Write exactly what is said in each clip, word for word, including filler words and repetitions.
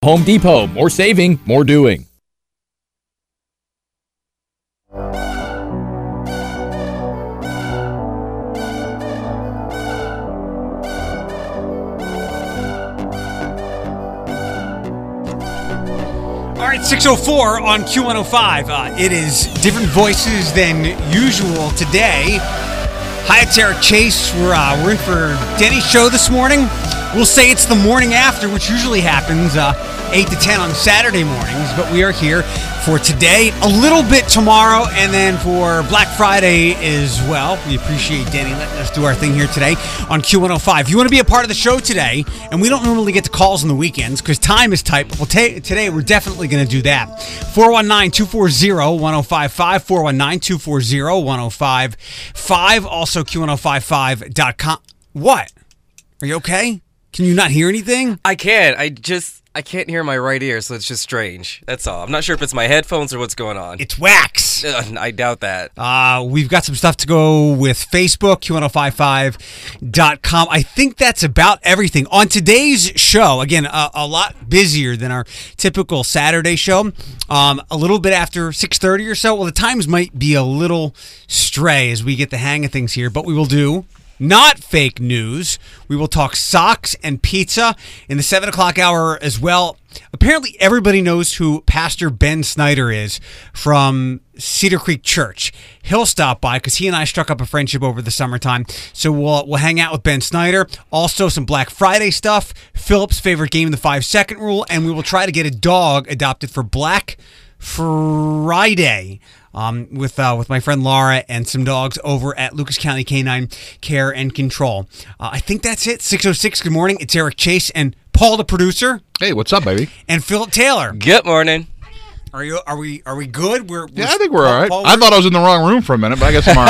Home Depot, more saving, more doing. All right, six oh four on Q one oh five. Uh, it is different voices than usual today. Hi, it's Eric Chase. We're, uh, we're in for Denny's show this morning. We'll say it's the morning after, which usually happens uh, eight to ten on Saturday mornings, but we are here for today, a little bit tomorrow, and then for Black Friday as well. We appreciate Denny letting us do our thing here today on Q one oh five. If you want to be a part of the show today, and we don't normally get the calls on the weekends because time is tight, but we'll ta- today we're definitely going to do that. four one nine, two four zero, one oh five five, four one nine, two four zero, one oh five five, also Q one oh five five dot com. What? Are you okay? Can you not hear anything? I can't. I just, I can't hear my right ear, so it's just strange. That's all. I'm not sure if it's my headphones or what's going on. It's wax. Uh, I doubt that. Uh, we've got some stuff to go with Facebook, Q one oh five five dot com. I think that's about everything. On today's show, again, a, a lot busier than our typical Saturday show. Um, a little bit after six thirty or so. Well, the times might be a little stray as we get the hang of things here, but we will do not fake news. We will talk socks and pizza in the seven o'clock hour as well. Apparently, everybody knows who Pastor Ben Snyder is from Cedar Creek Church. He'll stop by because he and I struck up a friendship over the summertime. So we'll we'll hang out with Ben Snyder. Also, some Black Friday stuff. Philip's favorite game, the five-second rule. And we will try to get a dog adopted for Black Friday. Um, with uh, with my friend Laura and some dogs over at Lucas County Canine Care and Control. Uh, I think that's it. six oh six, good morning. It's Eric Chase and Paul, the producer. Hey, what's up, baby? And Philip Taylor. Good morning. Are you? Are we? Are we good? We're, we're Yeah, I think we're Paul, all right. Paul, I thought I was in the wrong room for a minute, but I guess I'm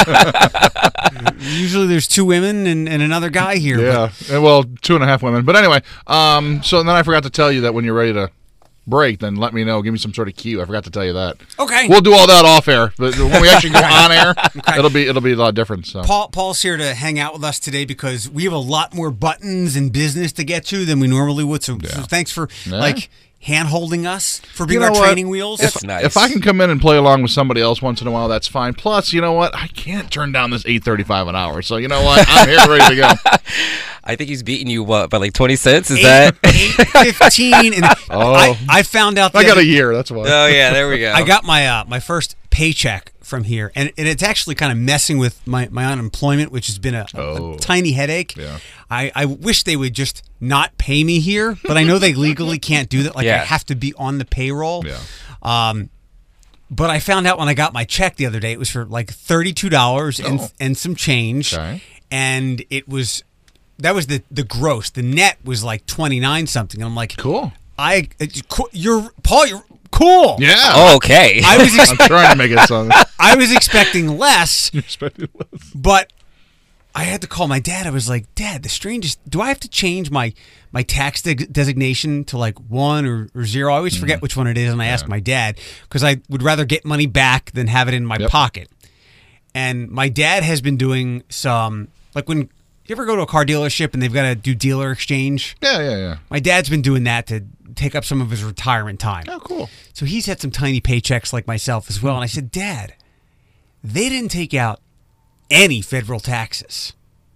all right. Usually there's two women and, and another guy here. Yeah, well, two and a half women. But anyway, um, so then I forgot to tell you that when you're ready to break, then let me know. Give me some sort of cue. I forgot to tell you that. Okay. We'll do all that off air, but when we actually go on air, okay. it'll be it'll be a lot different. So Paul Paul's here to hang out with us today because we have a lot more buttons and business to get to than we normally would. So, yeah. so thanks for yeah. like hand holding us for being you know our what? training wheels. If, that's nice. If I can come in and play along with somebody else once in a while, that's fine. Plus, you know what? I can't turn down this eight thirty-five an hour. So you know what? I'm here ready to go. I think he's beating you, what, by like twenty cents? Is eight, that? eight fifteen. And oh. I, I found out. I got other, a year. That's why. Oh, yeah. There we go. I got my uh, my first paycheck from here. And, and it's actually kind of messing with my, my unemployment, which has been a, oh. a tiny headache. Yeah. I, I wish they would just not pay me here, but I know they legally can't do that. Like, yeah. I have to be on the payroll. Yeah. Um, but I found out when I got my check the other day, it was for like thirty-two dollars and, oh. and some change. Okay. And it was... That was the, the gross. The net was like twenty-nine something. And I'm like, cool. I you're Paul. You're cool. Yeah. Oh, okay. I was. Ex- I'm trying to make it sound. I was expecting less. You're expecting less. But I had to call my dad. I was like, Dad, the strangest. Do I have to change my my tax de- designation to like one or, or zero? I always forget mm-hmm. which one it is, and I yeah. ask my dad because I would rather get money back than have it in my yep. pocket. And my dad has been doing some like when. You ever go to a car dealership and they've got to do dealer exchange? Yeah, yeah, yeah. My dad's been doing that to take up some of his retirement time. Oh, cool. So he's had some tiny paychecks like myself as well. And I said, Dad, they didn't take out any federal taxes.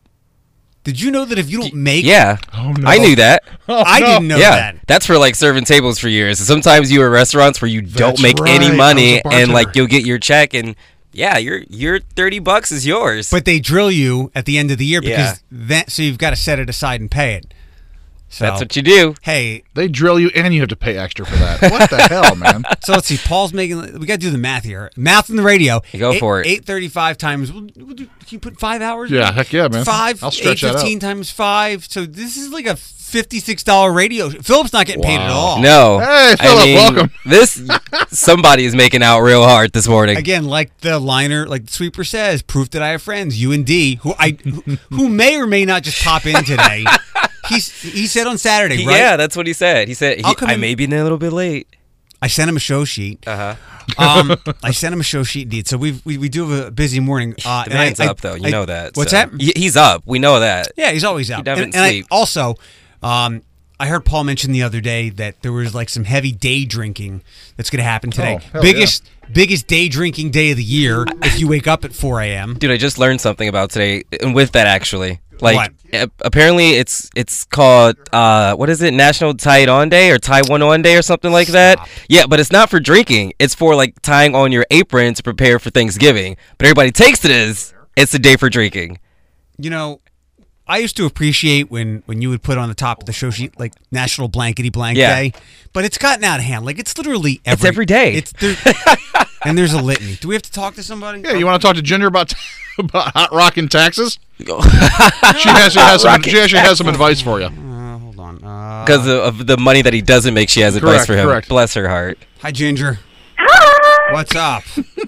Did you know that if you don't make... Yeah. Oh, no. I knew that. Oh, I no. didn't know yeah. that. That's for like serving tables for years. Sometimes you are at restaurants where you That's don't make right. any money and like bartender. you'll get your check and... Yeah, your your thirty bucks is yours. But they drill you at the end of the year because Yeah. that, so you've got to set it aside and pay it. So, that's what you do. Hey, They drill you and you have to pay extra for that. What the hell, man? so let's see. Paul's making. We got to do the math here. Math in the radio. Go eight, for it. Eight thirty-five times. We'll, we'll do, can you put five hours? Yeah, heck yeah, man. Five. I'll stretch eight that out. fifteen times five. So this is like a fifty-six dollar radio. Philip's not getting paid at Wow. all. No. Hey, I Philip, mean, welcome. This somebody is making out real hard this morning. Again, like the liner, like the sweeper says, proof that I have friends. You and D, who I, who, who may or may not just pop in today. He's he said on Saturday, He- right? Yeah, that's what he said. He said, he, I'll come I in- may be a little bit late. I sent him a show sheet. Uh-huh. Um, I sent him a show sheet, indeed. So we've, we we do have a busy morning. Uh, The and I- man's I- up, though. You I- know that. What's so. that? Y- He's up. We know that. Yeah, he's always out. He doesn't and and I sleep. also, um, I heard Paul mention the other day that there was like some heavy day drinking that's going to happen today. Oh, hell biggest biggest day drinking day of the year if you wake up at four a.m. Dude, I just learned something about today, and with that actually, like What? a- apparently it's it's called uh, what is it, National Tie It On Day or Tie One On Day or something like that. Stop. Yeah, but it's not for drinking. It's for like tying on your apron to prepare for Thanksgiving. But everybody takes it as it's a day for drinking. You know, I used to appreciate when, when you would put on the top of the show sheet like National Blankety Blank Yeah. Day, but it's gotten out of hand. Like it's literally every, It's every day. It's there, and there's a litany. Do we have to talk to somebody? Yeah, you want to talk to Ginger about about hot rock in Texas? She actually has some. She actually has some advice for you. Uh, hold on. Uh, Because of, of the money that he doesn't make, she has advice Correct, for him. correct. Bless her heart. hi, Ginger. Hi! What's up?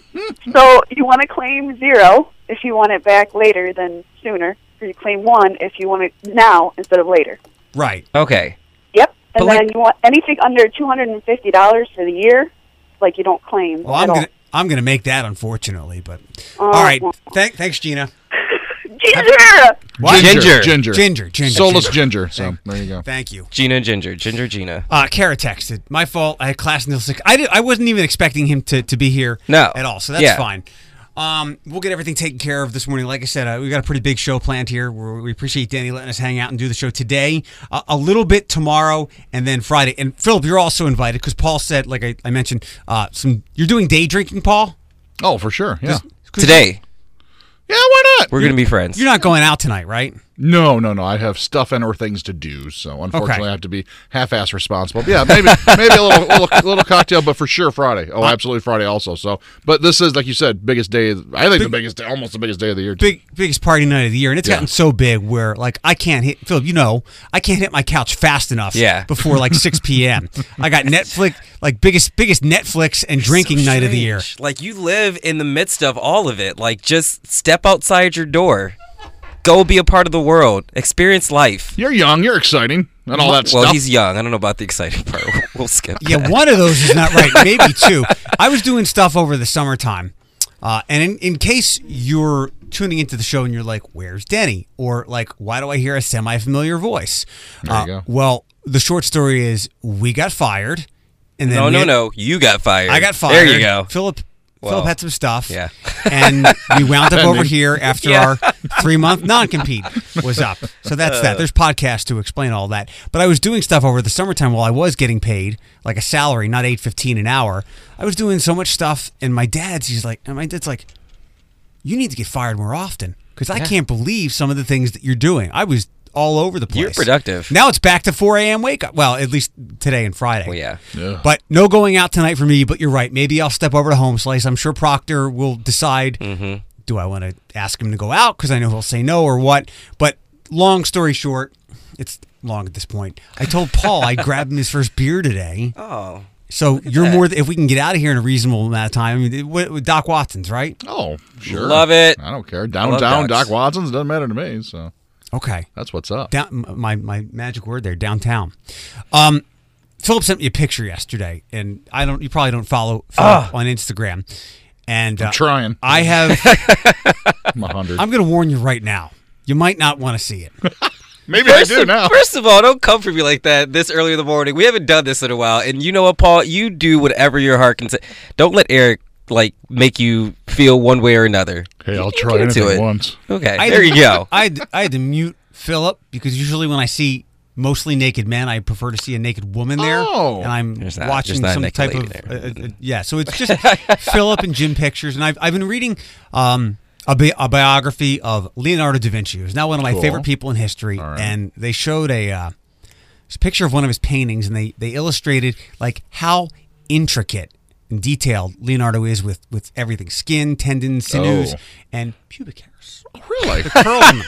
So you want to claim zero if you want it back later than sooner. Or you claim one if you want it now instead of later. Right. Okay. Yep. And But then like- you want anything under two hundred fifty dollars for the year, like you don't claim Well, at I'm all. gonna I'm gonna make that unfortunately, but Uh, all right. well. Thank, thanks, Gina. Ginger! What? Ginger. Ginger. Ginger. Ginger. Soulless Ginger. Ginger. So there you go. Thank you. Gina Ginger. Ginger Gina. Uh, Kara texted. My fault. I had class until six. I did. I wasn't even expecting him to, to be here. No. At all. So that's Yeah. fine. Um, we'll get everything taken care of this morning. Like I said, uh, we got a pretty big show planned here. We're, we appreciate Danny letting us hang out and do the show today, uh, a little bit tomorrow, and then Friday. And Philip, you're also invited because Paul said, like I, I mentioned, uh, some you're doing day drinking, Paul. Oh, for sure. Yeah. 'Cause Today, Yeah. Why not? we're going to be friends. You're not going out tonight, right? No, no, no. I have stuff and or things to do, so unfortunately Okay. I have to be half-ass responsible. But yeah, maybe maybe a little, little little cocktail, but for sure Friday. Oh, absolutely Friday also. So, but this is like you said, biggest day. Of, I think the biggest day, almost the biggest day of the year. Big biggest party night of the year, and it's Yeah. gotten so big where like I can't hit Philip. You know, I can't hit my couch fast enough. Yeah. Before like six p.m. I got Netflix, like biggest biggest Netflix and drinking So night of the year. strange. Like you live in the midst of all of it. Like just step outside your door. Go be a part of the world. Experience life. You're young. You're exciting, and all that Well, stuff. he's young. I don't know about the exciting part. We'll skip. Yeah, that. one of those is not right. Maybe two. I was doing stuff over the summertime, uh, and in, in case you're tuning into the show and you're like, "Where's Denny?" or like, "Why do I hear a semi-familiar voice?" There you Uh, go. Well, the short story is we got fired, and then No, we no, had- no. You got fired. I got fired. There you go. Philip. Well, Philip had some stuff. yeah. And we wound up over here after Yeah. our three month non compete was up. So that's that. There's podcasts to explain all that. But I was doing stuff over the summertime while I was getting paid, like a salary, not eight fifteen an hour. I was doing so much stuff, and my dad's he's like, and my dad's like, you need to get fired more often because I can't believe some of the things that you're doing. I was all over the place. You're productive. Now it's back to four a.m. wake up. Well, at least today and Friday. Well, yeah. Yeah. But no going out tonight for me, but you're right. Maybe I'll step over to Home Slice. I'm sure Proctor will decide, Mm-hmm. do I want to ask him to go out because I know he'll say no or what. But long story short, it's long at this point. I told Paul I grabbed him his first beer today. Oh. So you're that. more, th- if we can get out of here in a reasonable amount of time. I mean, it- with, with Doc Watson's, right? Oh, sure. Love it. I don't care. love Downtown, Docs. Doc Watson's doesn't matter to me. So Okay. that's what's up. Down, m- my my magic word there, downtown. Um, Philip sent me a picture yesterday, and I don't. You probably don't follow Philip on Instagram. And uh, I'm trying. I have. I'm a hundred. I'm going to warn you right now. You might not want to see it. Maybe First I do of, now. first of all, don't come for me like that this early in the morning. We haven't done this in a while. And you know what, Paul? You do whatever your heart can say. Don't let Eric, like, make you feel one way or another. Hey, I'll You try get into anything it. once. Okay, I had there to- you go. I had, I had to mute Philip because usually when I see mostly naked men, I prefer to see a naked woman there. Oh. And I'm There's not- watching there's not a some naked type lady of. there. Uh, uh, yeah, so it's just Philip and Jim pictures. And I've, I've been reading um, a, bi- a biography of Leonardo da Vinci, who's now one of my Cool. favorite people in history. All right. And they showed a, uh, a picture of one of his paintings, and they, they illustrated like how intricate and detailed Leonardo is with, with everything: skin, tendons, sinews, Oh. and pubic hairs. Really? Curls in them.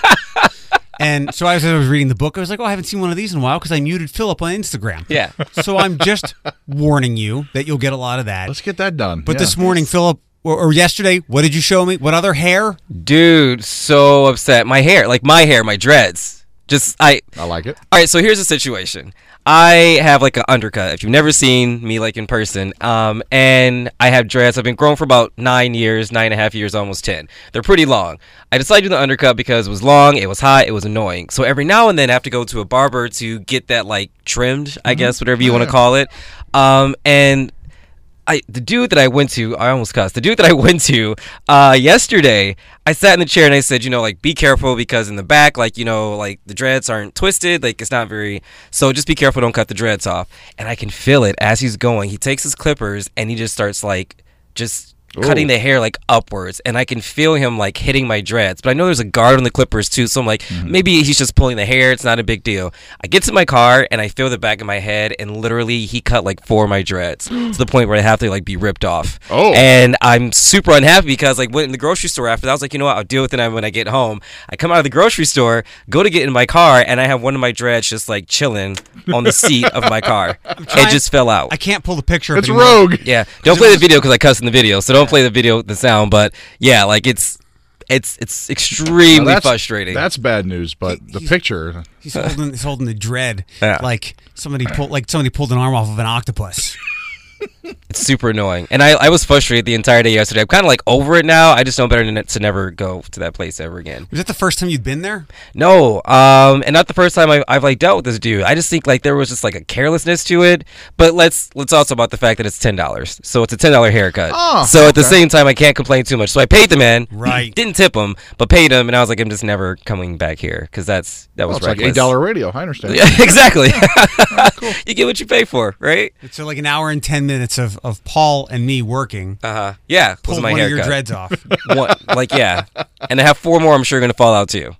And so as I was reading the book, I was like, oh, I haven't seen one of these in a while because I muted Philip on Instagram. Yeah. So I'm just warning you that you'll get a lot of that. Let's get that done. But Yeah. this morning, Philip, or, or yesterday, what did you show me? What other hair? Dude, so upset. My hair, like my hair, my dreads. Just, I. I like it. All right, so here's the situation. I have like an undercut. If you've never seen me like in person, um, and I have dreads. I've been growing for about nine years, nine and a half years, almost ten. They're pretty long. I decided to do the undercut because it was long, it was hot, it was annoying. So every now and then I have to go to a barber to get that like trimmed, I guess, whatever you want to call it. Um, and I, the dude that I went to, I almost cussed. The dude that I went to uh, yesterday, I sat in the chair and I said, you know, like, be careful because in the back, like, you know, like the dreads aren't twisted. Like, it's not very, so just be careful. Don't cut the dreads off. And I can feel it as he's going. He takes his clippers and he just starts like, just Ooh. cutting the hair like upwards, and I can feel him like hitting my dreads. But I know there's a guard on the clippers too, so I'm like, mm-hmm. maybe he's just pulling the hair. It's not a big deal. I get to my car and I feel the back of my head, and literally he cut like four of my dreads to the point where I have to like be ripped off. Oh, and I'm super unhappy because like went in the grocery store after that. I was like, you know what? I'll deal with it when I get home. I come out of the grocery store, go to get in my car, and I have one of my dreads just like chilling on the seat of my car. It just fell out. I can't pull the picture. It's up rogue. Yeah, don't play the video because I cuss in the video, so don't play the video, the sound. But yeah, like it's it's it's extremely Now that's, frustrating. That's bad news, but He- the he's- picture. He's holding, he's holding the dread Yeah. like somebody pulled, like somebody pulled an arm off of an octopus. It's super annoying, and I, I was frustrated the entire day yesterday. I'm kind of like over it now. I just know better than to never go to that place ever again. Was that the first time you'd been there? No, um, and not the first time I, I've like dealt with this dude. I just think like there was just like a carelessness to it. But let's let's also about the fact that it's ten dollars, so it's a ten dollar haircut. Oh, so at the okay. same time, I can't complain too much. So I paid the man, Right. Didn't tip him, but paid him, and I was like, I'm just never coming back here because that's that Well, was it's like reckless. eight dollar radio. I understand. Yeah, exactly. You get what you pay for, right? So like an hour and ten minutes of, of Paul and me working. Uh huh. Yeah, was Pulled my one haircut. of your dreads off. One, like yeah, and I have four more. I'm sure going to fall out too.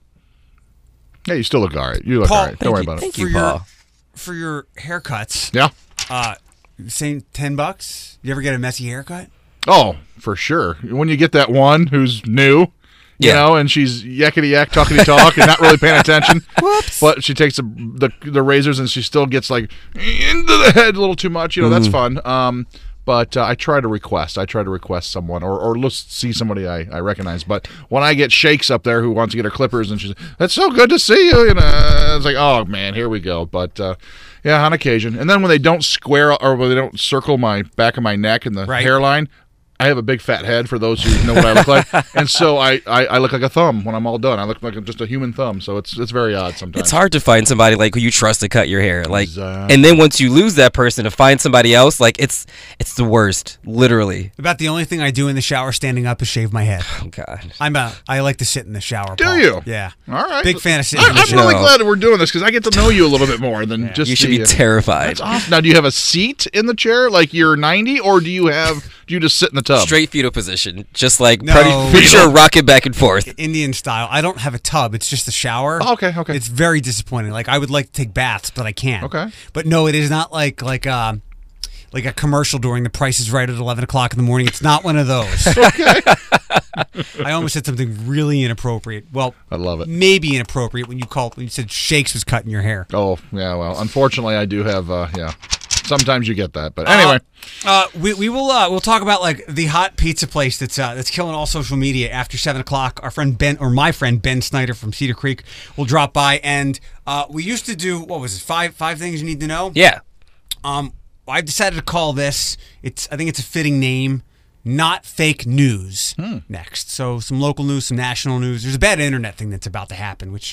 Yeah, you still look all right. You look Paul, all right. Don't worry you. about it. Thank for you, your Paul. for your haircuts. Yeah. Uh, same ten bucks. You ever get a messy haircut? Oh, for sure. When you get that one who's new, you Yeah. know, and she's yakety yak, talkity talk, and not really paying attention. Whoops. But she takes the, the the razors and she still gets like into the head a little too much. You know, that's fun. Um, but uh, I try to request. I try to request someone or or look, see somebody I, I recognize. But when I get Shakes up there who wants to get her clippers and she's, that's so good to see you. You know, it's like, oh man, here we go. But uh, yeah, on occasion. And then when they don't square or when they don't circle my back of my neck and the Right. hairline. I have a big fat head for those who know what I look like, and so I, I, I look like a thumb when I'm all done. I look like just a human thumb, so it's it's very odd sometimes. It's hard to find somebody like who you trust to cut your hair, like, Exactly. and then once you lose that person, to find somebody else, like it's it's the worst, literally. About the only thing I do in the shower standing up is shave my head. Oh God. I'm a I like to sit in the shower. Do Paul. you? Yeah. All right. Big fan of sitting I, in the I'm shower. really glad that we're doing this because I get to know you a little bit more than just You should the, be uh, terrified. That's awesome. Now, do you have a seat in the chair like you're ninety, or do you have do you just sit in the tub? Straight fetal position, just like No. pretty, pretty sure rocking back and forth. Indian style. I don't have a tub. It's just a shower. Oh, okay, okay. It's very disappointing. Like I would like to take baths, but I can't. Okay. But no, it is not like like um like a commercial during The Price is Right at eleven o'clock in the morning. It's not one of those. Okay. I almost said something really inappropriate. Well, I love it. maybe inappropriate when you called when you said Shakes was cutting your hair. Oh yeah. Well, unfortunately, I do have. Uh, yeah. Sometimes you get that, but anyway. Uh, we we will uh, we'll talk about like the hot pizza place that's uh, that's killing all social media after seven o'clock. Our friend Ben or my friend Ben Snyder from Cedar Creek will drop by, and uh, we used to do what was it five five things you need to know. Yeah. Um, I've decided to call this. It's I think it's a fitting name. Not fake news. Next, so some local news, some national news. There's a bad internet thing that's about to happen, which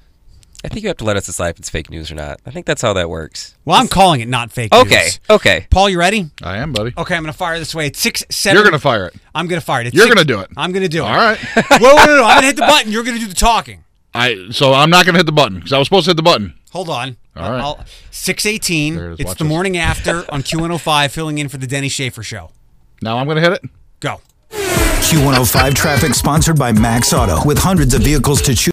I think you have to let us decide if it's fake news or not. I think that's how that works. well, I'm calling it not fake Okay. news. Okay. Paul, you ready? I am, buddy. Okay, I'm gonna fire this way. It's six seven. You're gonna fire it. I'm gonna fire it. It's You're six- gonna do it. I'm gonna do it. All right. Whoa, no, no, no. I'm gonna hit the button. You're gonna do the talking. I so I'm not gonna hit the button because I was supposed to hit the button. Hold on. All right. I'll, six eighteen. There it is. It's Watch the this. morning after on Q one oh five, filling in for the Denny Schaefer show. Now I'm gonna hit it. Go. Q one oh five traffic sponsored by Max Auto. With hundreds of vehicles to choose